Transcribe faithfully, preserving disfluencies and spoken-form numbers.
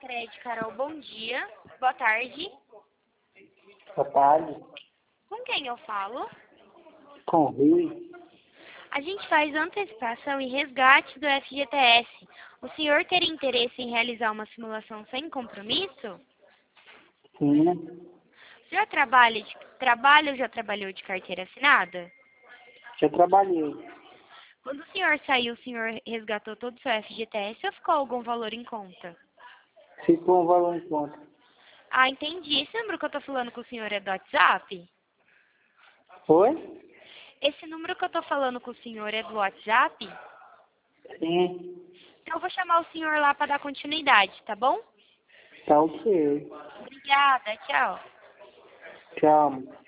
Sicredi, Carol, bom dia. Boa tarde. Boa tarde. Com quem eu falo? Com o Rui. A gente faz antecipação e resgate do F G T S. O senhor teria interesse em realizar uma simulação sem compromisso? Sim. Já trabalha, de, trabalha ou já trabalhou de carteira assinada? Já trabalhei. Quando o senhor saiu, o senhor resgatou todo o seu F G T S ou ficou algum valor em conta? Ficou um valor em conta. Ah, entendi. Esse número que eu tô falando com o senhor é do WhatsApp? Oi? Esse número que eu tô falando com o senhor é do WhatsApp? Sim. Então eu vou chamar o senhor lá para dar continuidade, tá bom? Tá ok. Obrigada, tchau. Tchau.